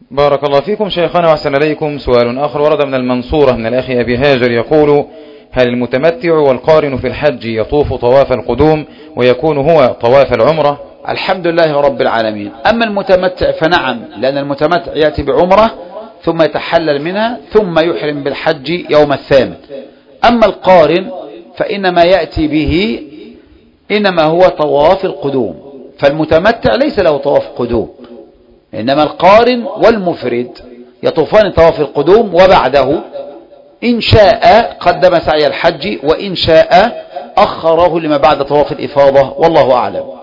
بارك الله فيكم شيخنا وأحسن إليكم. سؤال آخر ورد من المنصورة من الأخ أبي هاجر يقول: هل المتمتع والقارن في الحج يطوف طواف القدوم ويكون هو طواف العمرة؟ الحمد لله رب العالمين. أما المتمتع فنعم، لأن المتمتع يأتي بعمرة ثم يتحلل منها ثم يحرم بالحج يوم الثامن. أما القارن فإنما يأتي به إنما هو طواف القدوم، فالمتمتع ليس له طواف قدوم، إنما القارن والمفرد يطوفان طواف القدوم، وبعده إن شاء قدم سعي الحج وإن شاء أخره لما بعد طواف الإفاضة، والله أعلم.